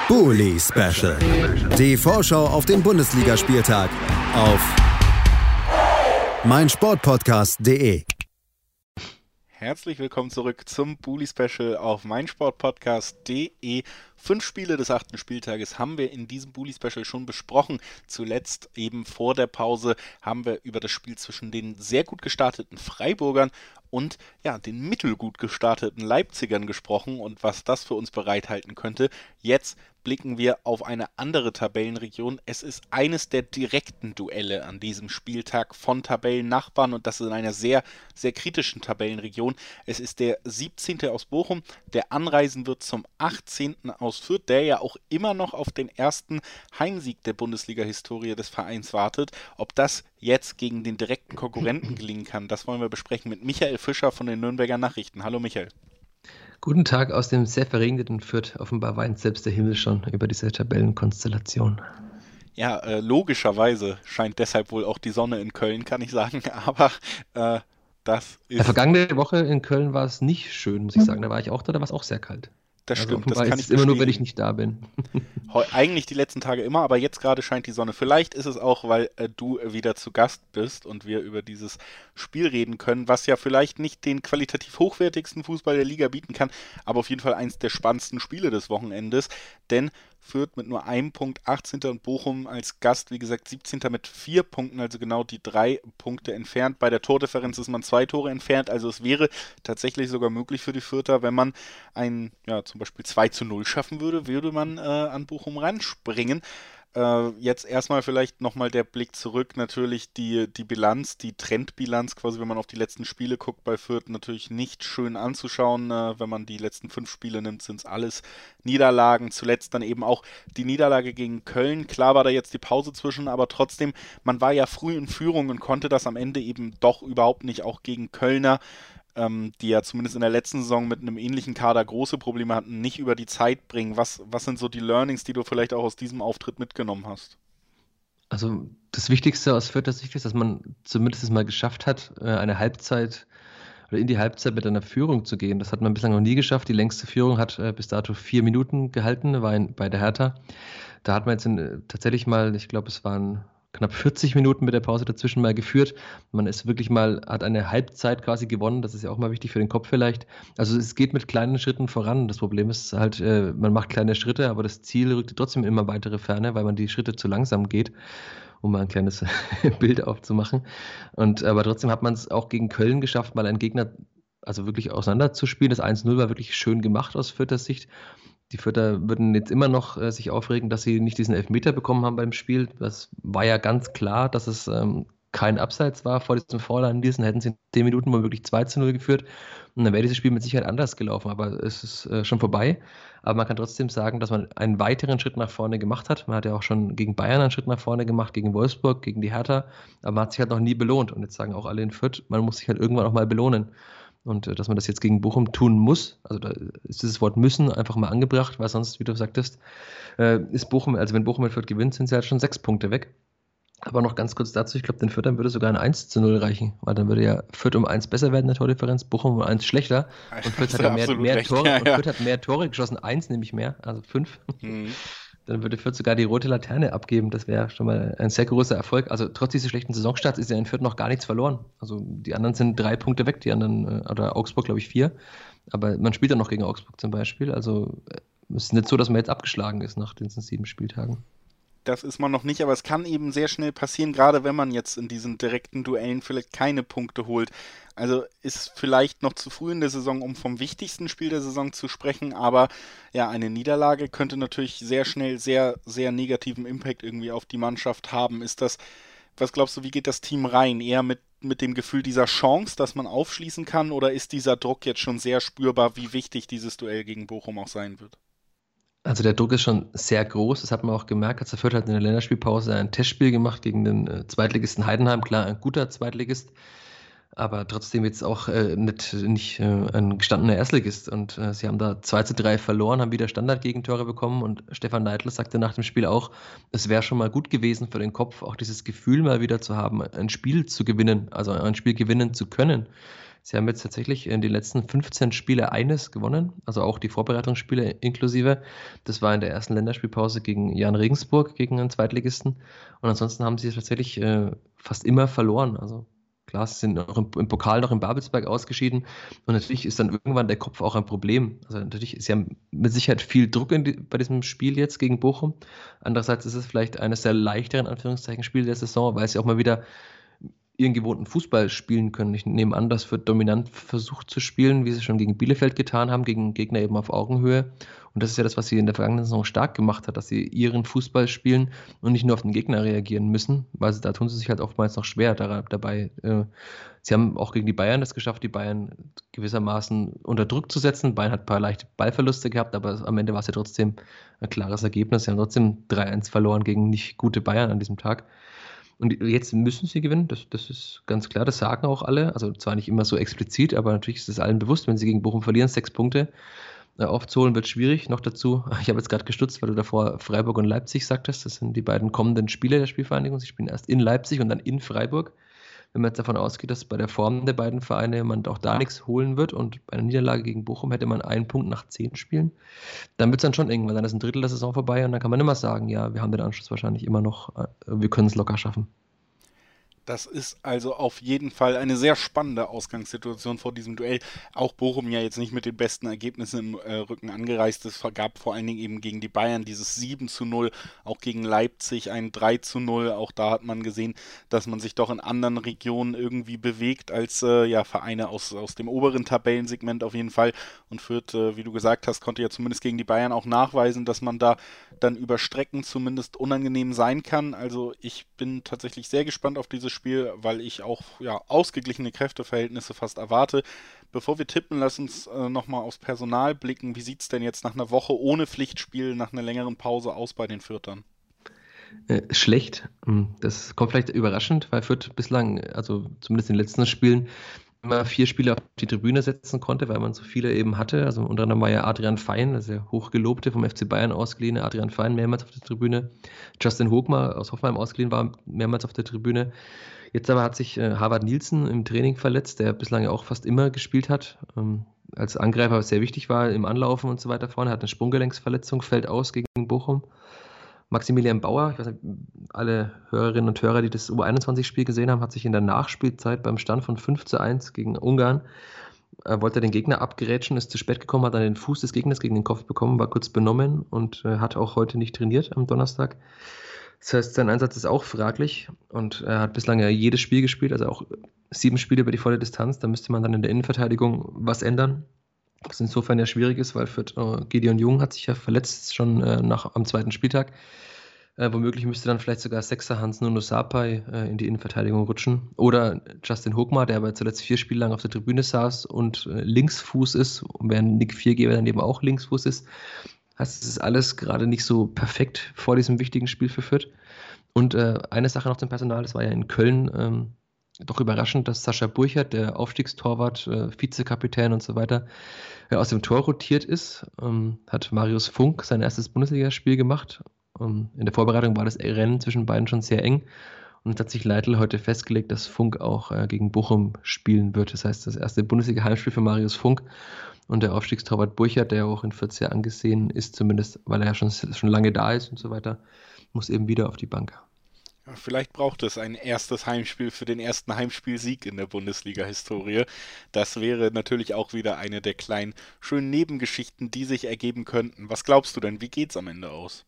Bully Special. Die Vorschau auf den Bundesligaspieltag auf meinsportpodcast.de. Herzlich willkommen zurück zum Bully Special auf meinsportpodcast.de. 5 Spiele des 8. Spieltages haben wir in diesem Bully Special schon besprochen. Zuletzt eben vor der Pause haben wir über das Spiel zwischen den sehr gut gestarteten Freiburgern und den mittelgut gestarteten Leipzigern gesprochen und was das für uns bereithalten könnte. Jetzt blicken wir auf eine andere Tabellenregion. Es ist eines der direkten Duelle an diesem Spieltag von Tabellennachbarn und das in einer sehr, sehr kritischen Tabellenregion. Es ist der 17. aus Bochum, der anreisen wird zum 18. aus Fürth, der ja auch immer noch auf den ersten Heimsieg der Bundesliga-Historie des Vereins wartet. Ob das jetzt gegen den direkten Konkurrenten gelingen kann, das wollen wir besprechen mit Michael Fischer von den Nürnberger Nachrichten. Hallo Michael. Guten Tag aus dem sehr verregneten Fürth. Offenbar weint selbst der Himmel schon über diese Tabellenkonstellation. Ja, logischerweise scheint deshalb wohl auch die Sonne in Köln, kann ich sagen. Aber das ist... Vergangene Woche in Köln war es nicht schön, muss ich sagen. Da war ich auch da war es auch sehr kalt. Das also stimmt, das kann ich immer nur, wenn ich nicht da bin. Eigentlich die letzten Tage immer, aber jetzt gerade scheint die Sonne. Vielleicht ist es auch, weil du wieder zu Gast bist und wir über dieses Spiel reden können, was ja vielleicht nicht den qualitativ hochwertigsten Fußball der Liga bieten kann, aber auf jeden Fall eins der spannendsten Spiele des Wochenendes, denn Fürth mit nur einem Punkt 18. und Bochum als Gast, wie gesagt, 17. mit 4 Punkten, also genau die 3 Punkte entfernt. Bei der Tordifferenz ist man 2 Tore entfernt, also es wäre tatsächlich sogar möglich für die Fürther, wenn man zum Beispiel 2:0 schaffen würde man an Bochum ranspringen. Jetzt erstmal vielleicht nochmal der Blick zurück, natürlich die Bilanz, die Trendbilanz quasi, wenn man auf die letzten Spiele guckt bei Fürth, natürlich nicht schön anzuschauen. Wenn man die letzten 5 Spiele nimmt, sind es alles Niederlagen. Zuletzt dann eben auch die Niederlage gegen Köln. Klar war da jetzt die Pause zwischen, aber trotzdem, man war ja früh in Führung und konnte das am Ende eben doch überhaupt nicht, auch gegen Kölner, die ja zumindest in der letzten Saison mit einem ähnlichen Kader große Probleme hatten, nicht über die Zeit bringen. Was sind so die Learnings, die du vielleicht auch aus diesem Auftritt mitgenommen hast? Also das Wichtigste aus Fürther Sicht ist, dass man zumindest mal geschafft hat, eine Halbzeit oder in die Halbzeit mit einer Führung zu gehen. Das hat man bislang noch nie geschafft. Die längste Führung hat bis dato 4 Minuten gehalten, war bei der Hertha. Da hat man jetzt tatsächlich mal, ich glaube, es waren knapp 40 Minuten mit der Pause dazwischen mal geführt. Man ist wirklich hat eine Halbzeit quasi gewonnen. Das ist ja auch mal wichtig für den Kopf vielleicht. Also es geht mit kleinen Schritten voran. Das Problem ist halt, man macht kleine Schritte, aber das Ziel rückt trotzdem immer weitere Ferne, weil man die Schritte zu langsam geht, um mal ein kleines Bild aufzumachen. Aber trotzdem hat man es auch gegen Köln geschafft, mal einen Gegner also wirklich auseinanderzuspielen. Das 1:0 war wirklich schön gemacht aus Fürther Sicht. Die Fürther würden jetzt immer noch sich aufregen, dass sie nicht diesen Elfmeter bekommen haben beim Spiel. Das war ja ganz klar, dass es kein Abseits war vor diesem Vorladen. Hätten sie in 10 Minuten womöglich 2:0 geführt. Und dann wäre dieses Spiel mit Sicherheit anders gelaufen. Aber es ist schon vorbei. Aber man kann trotzdem sagen, dass man einen weiteren Schritt nach vorne gemacht hat. Man hat ja auch schon gegen Bayern einen Schritt nach vorne gemacht, gegen Wolfsburg, gegen die Hertha. Aber man hat sich halt noch nie belohnt. Und jetzt sagen auch alle in Fürth, man muss sich halt irgendwann auch mal belohnen. Und dass man das jetzt gegen Bochum tun muss, also da ist dieses Wort müssen einfach mal angebracht, weil sonst, wie du sagtest, ist Bochum, also wenn Bochum mit Fürth gewinnt, sind sie halt schon 6 Punkte weg. Aber noch ganz kurz dazu, ich glaube, den Fürthern würde sogar ein 1:0 reichen, weil dann würde ja Fürth um 1 besser werden in der Tordifferenz, Bochum um 1 schlechter. Und Fürth hat ja mehr Tore, ja. Und Fürth hat mehr Tore geschossen, 1 nämlich mehr, also 5. Mhm. Dann würde Fürth sogar die rote Laterne abgeben. Das wäre schon mal ein sehr großer Erfolg. Also trotz dieses schlechten Saisonstarts ist ja in Fürth noch gar nichts verloren. Also die anderen sind 3 Punkte weg, die anderen, oder Augsburg glaube ich 4. Aber man spielt ja noch gegen Augsburg zum Beispiel. Also es ist nicht so, dass man jetzt abgeschlagen ist nach diesen 7 Spieltagen. Das ist man noch nicht, aber es kann eben sehr schnell passieren, gerade wenn man jetzt in diesen direkten Duellen vielleicht keine Punkte holt. Also ist vielleicht noch zu früh in der Saison, um vom wichtigsten Spiel der Saison zu sprechen, aber ja, eine Niederlage könnte natürlich sehr schnell sehr, sehr negativen Impact irgendwie auf die Mannschaft haben. Was glaubst du, wie geht das Team rein? Eher mit dem Gefühl dieser Chance, dass man aufschließen kann, oder ist dieser Druck jetzt schon sehr spürbar, wie wichtig dieses Duell gegen Bochum auch sein wird? Also der Druck ist schon sehr groß, das hat man auch gemerkt, als der Fürth hat in der Länderspielpause ein Testspiel gemacht gegen den Zweitligisten Heidenheim, klar ein guter Zweitligist, aber trotzdem jetzt auch nicht ein gestandener Erstligist und sie haben da 2:3 verloren, haben wieder Standardgegentore bekommen und Stefan Neidl sagte nach dem Spiel auch, es wäre schon mal gut gewesen für den Kopf, auch dieses Gefühl mal wieder zu haben, ein Spiel zu gewinnen, also ein Spiel gewinnen zu können Sie haben jetzt tatsächlich in den letzten 15 Spiele eines gewonnen, also auch die Vorbereitungsspiele inklusive. Das war in der ersten Länderspielpause gegen Jan Regensburg, gegen einen Zweitligisten. Und ansonsten haben sie tatsächlich fast immer verloren. Also klar, sie sind auch im Pokal noch in Babelsberg ausgeschieden. Und natürlich ist dann irgendwann der Kopf auch ein Problem. Also natürlich, sie haben mit Sicherheit viel Druck bei diesem Spiel jetzt gegen Bochum. Andererseits ist es vielleicht eines der leichteren, Anführungszeichen, Spiele der Saison, weil sie auch mal wieder ihren gewohnten Fußball spielen können. Ich nehme an, das wird dominant versucht zu spielen, wie sie schon gegen Bielefeld getan haben, gegen Gegner eben auf Augenhöhe. Und das ist ja das, was sie in der vergangenen Saison stark gemacht hat, dass sie ihren Fußball spielen und nicht nur auf den Gegner reagieren müssen, weil da tun sie sich halt oftmals noch schwer dabei. Sie haben auch gegen die Bayern das geschafft, die Bayern gewissermaßen unter Druck zu setzen. Bayern hat ein paar leichte Ballverluste gehabt, aber am Ende war es ja trotzdem ein klares Ergebnis. Sie haben trotzdem 3-1 verloren gegen nicht gute Bayern an diesem Tag. Und jetzt müssen sie gewinnen, das ist ganz klar, das sagen auch alle. Also zwar nicht immer so explizit, aber natürlich ist es allen bewusst, wenn sie gegen Bochum verlieren, 6 Punkte aufzuholen, wird schwierig. Noch dazu, ich habe jetzt gerade gestutzt, weil du davor Freiburg und Leipzig sagtest, das sind die beiden kommenden Spiele der Spielvereinigung. Sie spielen erst in Leipzig und dann in Freiburg. Wenn man jetzt davon ausgeht, dass bei der Form der beiden Vereine man auch da nichts holen wird und bei einer Niederlage gegen Bochum hätte man 1 Punkt nach 10 Spielen, dann wird es dann schon irgendwann, dann ist ein Drittel der Saison vorbei und dann kann man immer sagen, ja, wir haben den Anschluss wahrscheinlich immer noch, wir können es locker schaffen. Das ist also auf jeden Fall eine sehr spannende Ausgangssituation vor diesem Duell. Auch Bochum ja jetzt nicht mit den besten Ergebnissen im Rücken angereist. Es gab vor allen Dingen eben gegen die Bayern dieses 7-0, auch gegen Leipzig ein 3-0. Auch da hat man gesehen, dass man sich doch in anderen Regionen irgendwie bewegt als Vereine aus dem oberen Tabellensegment auf jeden Fall. Und Fürth, wie du gesagt hast, konnte ja zumindest gegen die Bayern auch nachweisen, dass man da dann über Strecken zumindest unangenehm sein kann. Also ich bin tatsächlich sehr gespannt auf dieses Spiel, weil ich auch ausgeglichene Kräfteverhältnisse fast erwarte. Bevor wir tippen, lass uns nochmal aufs Personal blicken. Wie sieht es denn jetzt nach einer Woche ohne Pflichtspiel, nach einer längeren Pause aus bei den Fürthern? Schlecht. Das kommt vielleicht überraschend, weil Fürth bislang, also zumindest in den letzten Spielen, immer 4 Spieler auf die Tribüne setzen konnte, weil man so viele eben hatte. Also unter anderem war ja Adrian Fein, also der hochgelobte vom FC Bayern ausgeliehene Adrian Fein, mehrmals auf der Tribüne. Justin Hogmar aus Hoffenheim ausgeliehen war mehrmals auf der Tribüne. Jetzt aber hat sich Harvard Nielsen im Training verletzt, der bislang ja auch fast immer gespielt hat. Als Angreifer sehr wichtig war im Anlaufen und so weiter vorne, hat eine Sprunggelenksverletzung, fällt aus gegen Bochum. Maximilian Bauer, ich weiß nicht, alle Hörerinnen und Hörer, die das U21-Spiel gesehen haben, hat sich in der Nachspielzeit beim Stand von 5-1 gegen Ungarn, wollte den Gegner abgerätschen, ist zu spät gekommen, hat dann den Fuß des Gegners gegen den Kopf bekommen, war kurz benommen und hat auch heute nicht trainiert am Donnerstag. Das heißt, sein Einsatz ist auch fraglich und er hat bislang ja jedes Spiel gespielt, also auch 7 Spiele über die volle Distanz. Da müsste man dann in der Innenverteidigung was ändern. Was insofern ja schwierig ist, weil Gideon Jung hat sich ja verletzt schon am 2. Spieltag. Womöglich müsste dann vielleicht sogar Sechser Hans-Nuno Sapai in die Innenverteidigung rutschen. Oder Justin Hogmar, der aber zuletzt 4 Spiele lang auf der Tribüne saß und Linksfuß ist, und während Nick Viergeber dann eben auch Linksfuß ist. Heißt, es ist alles gerade nicht so perfekt vor diesem wichtigen Spiel für Fürth. Und eine Sache noch zum Personal, das war ja in Köln doch überraschend, dass Sascha Burchert, der Aufstiegstorwart, Vizekapitän und so weiter, aus dem Tor rotiert ist. Hat Marius Funk sein erstes Bundesligaspiel gemacht. In der Vorbereitung war das Rennen zwischen beiden schon sehr eng. Und jetzt hat sich Leitl heute festgelegt, dass Funk auch gegen Bochum spielen wird. Das heißt, das erste Bundesliga-Heimspiel für Marius Funk. Und der Aufstiegstorwart Burchert, der auch in Fürth sehr angesehen ist, zumindest weil er ja schon lange da ist und so weiter, muss eben wieder auf die Bank. Ja, vielleicht braucht es ein erstes Heimspiel für den ersten Heimspielsieg in der Bundesliga-Historie. Das wäre natürlich auch wieder eine der kleinen, schönen Nebengeschichten, die sich ergeben könnten. Was glaubst du denn, wie geht's am Ende aus?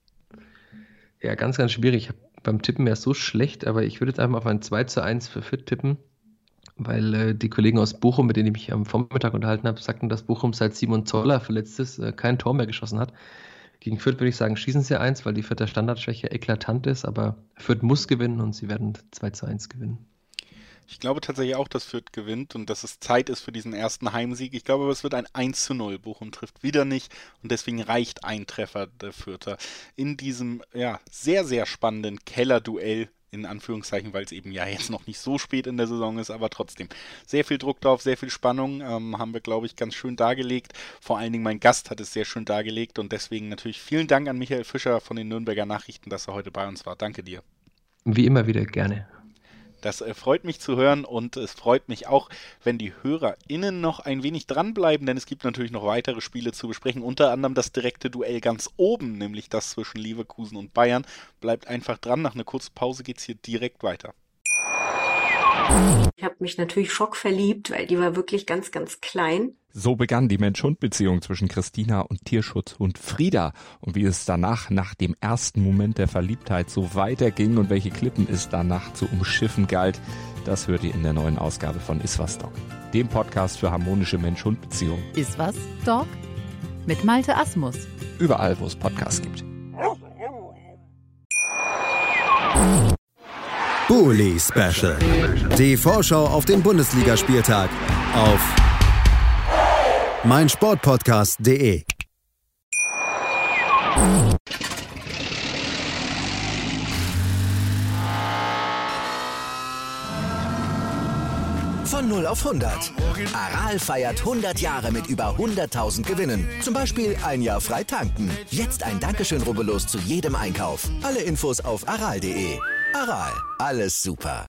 Ja, ganz, ganz schwierig. Ich habe beim Tippen ja so schlecht, aber ich würde jetzt einfach auf ein 2-1 für Fürth tippen, weil die Kollegen aus Bochum, mit denen ich mich am Vormittag unterhalten habe, sagten, dass Bochum seit Simon Zoller verletzt ist, kein Tor mehr geschossen hat. Gegen Fürth würde ich sagen, schießen sie 1, weil die Fürther Standardschwäche eklatant ist, aber Fürth muss gewinnen und sie werden 2-1 gewinnen. Ich glaube tatsächlich auch, dass Fürth gewinnt und dass es Zeit ist für diesen ersten Heimsieg. Ich glaube aber, es wird ein 1-0. Bochum trifft wieder nicht und deswegen reicht ein Treffer der Fürther in diesem sehr, sehr spannenden Kellerduell, in Anführungszeichen, weil es eben ja jetzt noch nicht so spät in der Saison ist, aber trotzdem sehr viel Druck drauf, sehr viel Spannung, haben wir, glaube ich, ganz schön dargelegt. Vor allen Dingen mein Gast hat es sehr schön dargelegt und deswegen natürlich vielen Dank an Michael Fischer von den Nürnberger Nachrichten, dass er heute bei uns war. Danke dir. Wie immer wieder gerne. Das freut mich zu hören und es freut mich auch, wenn die HörerInnen noch ein wenig dranbleiben, denn es gibt natürlich noch weitere Spiele zu besprechen, unter anderem das direkte Duell ganz oben, nämlich das zwischen Leverkusen und Bayern. Bleibt einfach dran, nach einer kurzen Pause geht's hier direkt weiter. Ich habe mich natürlich schockverliebt, weil die war wirklich ganz, ganz klein. So begann die Mensch-Hund-Beziehung zwischen Christina und Tierschutzhund Frieda. Und wie es danach, nach dem ersten Moment der Verliebtheit, so weiterging und welche Klippen es danach zu umschiffen galt, das hört ihr in der neuen Ausgabe von Iswas Dog, dem Podcast für harmonische Mensch-Hund-Beziehungen. Iswas Dog? Mit Malte Asmus. Überall, wo es Podcasts gibt. Bully Special. Die Vorschau auf den Bundesligaspieltag auf meinsportpodcast.de. Von 0 auf 100. Aral feiert 100 Jahre mit über 100.000 Gewinnen. Zum Beispiel ein Jahr frei tanken. Jetzt ein Dankeschön, rubbellos zu jedem Einkauf. Alle Infos auf aral.de. Aral, alles super.